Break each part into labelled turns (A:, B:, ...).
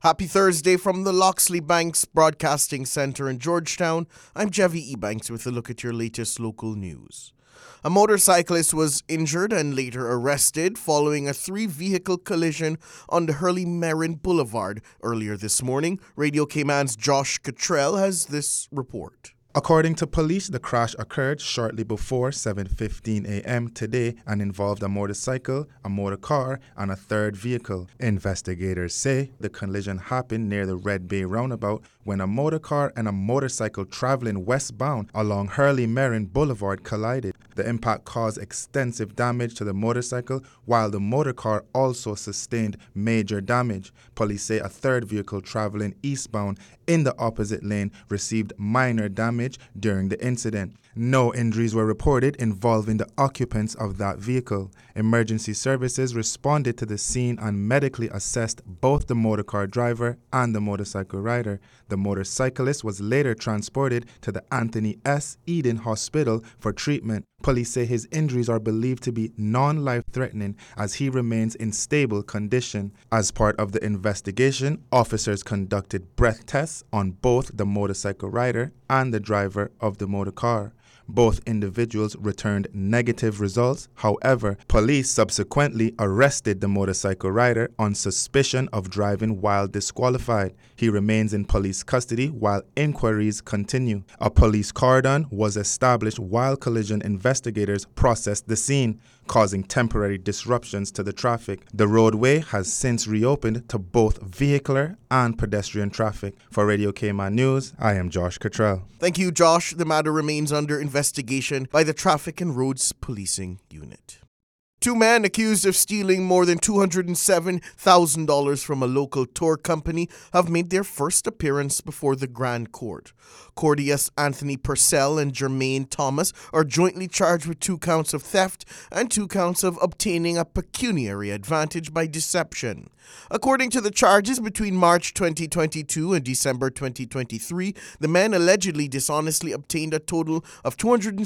A: Happy Thursday from the Loxley Banks Broadcasting Centre in Georgetown. I'm Jevi Ebanks with a look at your latest local news. A motorcyclist was injured and later arrested following a three-vehicle collision on the Hurley-Merrin Boulevard earlier this morning. Radio Cayman's Josh Cottrell has this report.
B: According to police, the crash occurred shortly before 7:15 a.m. today and involved a motorcycle, a motor car, and a third vehicle. Investigators say the collision happened near the Red Bay roundabout when a motor car and a motorcycle traveling westbound along Hurley-Merrin Boulevard collided. The impact caused extensive damage to the motorcycle, while the motor car also sustained major damage. Police say a third vehicle traveling eastbound in the opposite lane received minor damage during the incident. No injuries were reported involving the occupants of that vehicle. Emergency services responded to the scene and medically assessed both the motorcar driver and the motorcycle rider. The motorcyclist was later transported to the Anthony S. Eden Hospital for treatment. Police say his injuries are believed to be non-life-threatening as he remains in stable condition. As part of the investigation, officers conducted breath tests on both the motorcycle rider and the driver of the motor car. Both individuals returned negative results. However, police subsequently arrested the motorcycle rider on suspicion of driving while disqualified. He remains in police custody while inquiries continue. A police cordon was established while collision investigators processed the scene, causing temporary disruptions to the traffic. The roadway has since reopened to both vehicular and pedestrian traffic. For Radio Cayman News, I am Josh Cottrell.
A: Thank you, Josh. The matter remains under investigation by the Traffic and Roads Policing Unit. Two men accused of stealing more than $207,000 from a local tour company have made their first appearance before the Grand Court. Cordius Anthony Purcell and Jermaine Thomas are jointly charged with 2 counts of theft and 2 counts of obtaining a pecuniary advantage by deception. According to the charges, between March 2022 and December 2023, the men allegedly dishonestly obtained a total of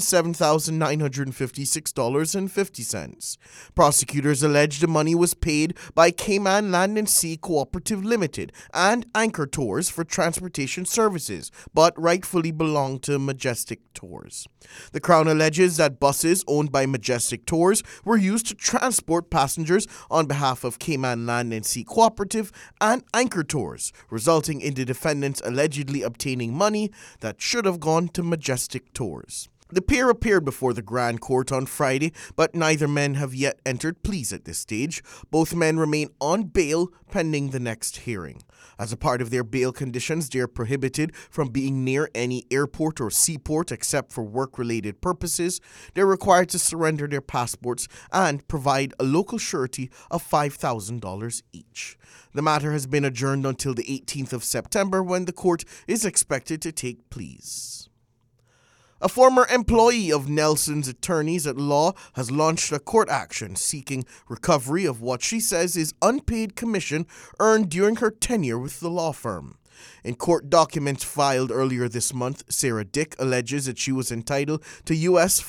A: $207,956.50. Prosecutors allege the money was paid by Cayman Land and Sea Cooperative Limited and Anchor Tours for transportation services, but rightfully belonged to Majestic Tours. The Crown alleges that buses owned by Majestic Tours were used to transport passengers on behalf of Cayman Land and Sea Cooperative and Anchor Tours, resulting in the defendants allegedly obtaining money that should have gone to Majestic Tours. The pair appeared before the Grand Court on Friday, but neither men have yet entered pleas at this stage. Both men remain on bail pending the next hearing. As a part of their bail conditions, they are prohibited from being near any airport or seaport except for work-related purposes. They're required to surrender their passports and provide a local surety of $5,000 each. The matter has been adjourned until the 18th of September when the court is expected to take pleas. A former employee of Nelson's Attorneys at Law has launched a court action seeking recovery of what she says is unpaid commission earned during her tenure with the law firm. In court documents filed earlier this month, Sarah Dick alleges that she was entitled to US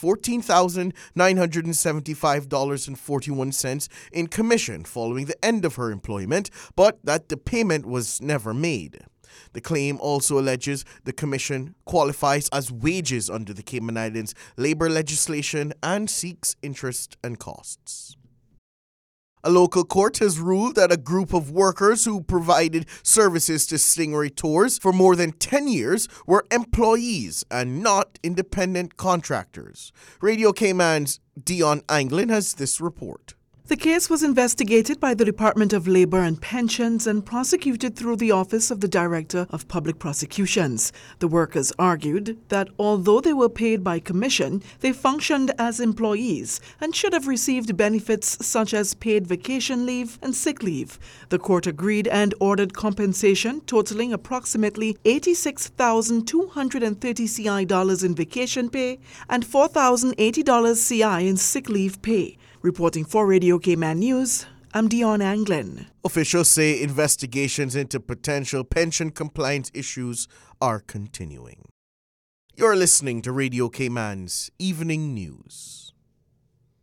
A: $14,975.41 in commission following the end of her employment, but that the payment was never made. The claim also alleges the commission qualifies as wages under the Cayman Islands labor legislation and seeks interest and costs. A local court has ruled that a group of workers who provided services to Stingray Tours for more than 10 years were employees and not independent contractors. Radio Cayman's Dion Anglin has this report.
C: The case was investigated by the Department of Labor and Pensions and prosecuted through the Office of the Director of Public Prosecutions. The workers argued that although they were paid by commission, they functioned as employees and should have received benefits such as paid vacation leave and sick leave. The court agreed and ordered compensation totaling approximately $86,230 CI in vacation pay and $4,080 CI in sick leave pay. Reporting for Radio Cayman News, I'm Dion Anglin.
A: Officials say investigations into potential pension compliance issues are continuing. You're listening to Radio Cayman's Evening News.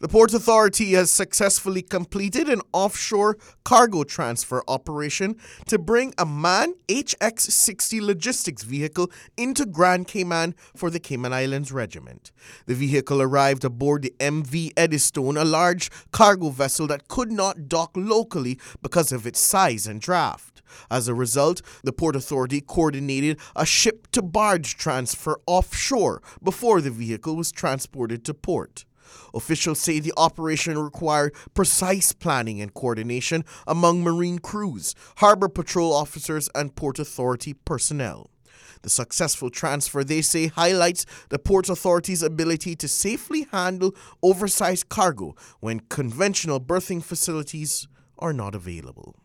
A: The Port Authority has successfully completed an offshore cargo transfer operation to bring a MAN HX-60 logistics vehicle into Grand Cayman for the Cayman Islands Regiment. The vehicle arrived aboard the MV Eddystone, a large cargo vessel that could not dock locally because of its size and draft. As a result, the Port Authority coordinated a ship-to-barge transfer offshore before the vehicle was transported to port. Officials say the operation required precise planning and coordination among marine crews, harbor patrol officers, and Port Authority personnel. The successful transfer, they say, highlights the Port Authority's ability to safely handle oversized cargo when conventional berthing facilities are not available.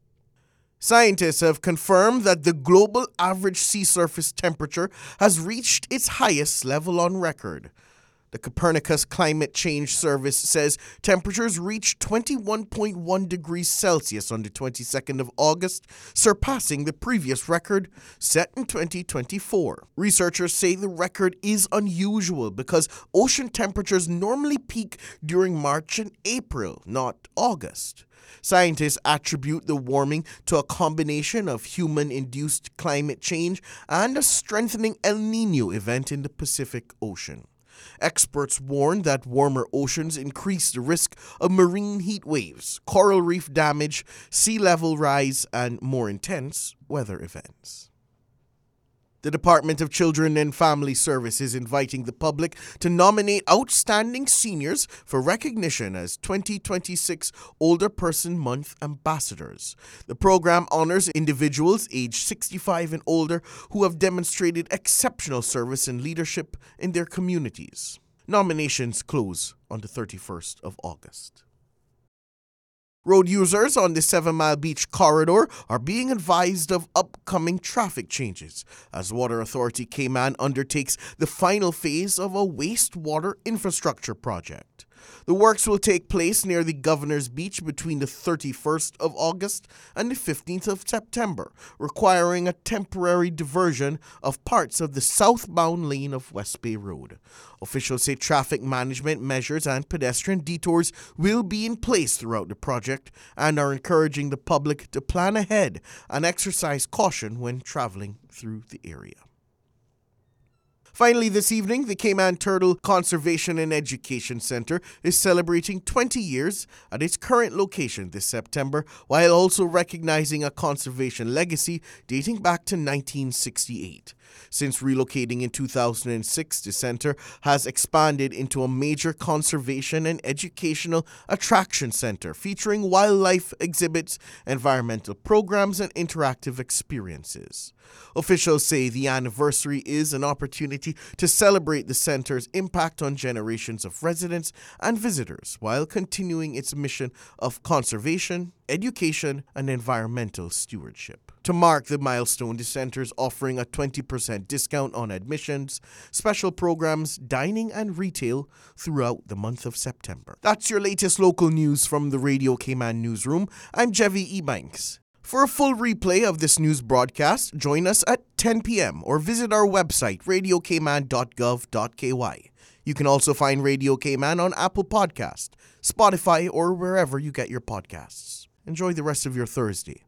A: Scientists have confirmed that the global average sea surface temperature has reached its highest level on record. The Copernicus Climate Change Service says temperatures reached 21.1 degrees Celsius on the 22nd of August, surpassing the previous record set in 2024. Researchers say the record is unusual because ocean temperatures normally peak during March and April, not August. Scientists attribute the warming to a combination of human-induced climate change and a strengthening El Niño event in the Pacific Ocean. Experts warn that warmer oceans increase the risk of marine heat waves, coral reef damage, sea level rise, and more intense weather events. The Department of Children and Family Services is inviting the public to nominate outstanding seniors for recognition as 2026 Older Person Month ambassadors. The program honors individuals aged 65 and older who have demonstrated exceptional service and leadership in their communities. Nominations close on the 31st of August. Road users on the 7 Mile Beach corridor are being advised of upcoming traffic changes as Water Authority Cayman undertakes the final phase of a wastewater infrastructure project. The works will take place near the Governor's Beach between the 31st of August and the 15th of September, requiring a temporary diversion of parts of the southbound lane of West Bay Road. Officials say traffic management measures and pedestrian detours will be in place throughout the project and are encouraging the public to plan ahead and exercise caution when traveling through the area. Finally, this evening, the Cayman Turtle Conservation and Education Center is celebrating 20 years at its current location this September, while also recognizing a conservation legacy dating back to 1968. Since relocating in 2006, the center has expanded into a major conservation and educational attraction center featuring wildlife exhibits, environmental programs, and interactive experiences. Officials say the anniversary is an opportunity to celebrate the center's impact on generations of residents and visitors while continuing its mission of conservation, education, and environmental stewardship. To mark the milestone, the center is offering a 20% discount on admissions, special programs, dining, and retail throughout the month of September. That's your latest local news from the Radio Cayman newsroom. I'm Jevi Ebanks. For a full replay of this news broadcast, join us at 10 p.m. or visit our website, radiocayman.gov.ky. You can also find Radio Cayman on Apple Podcast, Spotify, or wherever you get your podcasts. Enjoy the rest of your Thursday.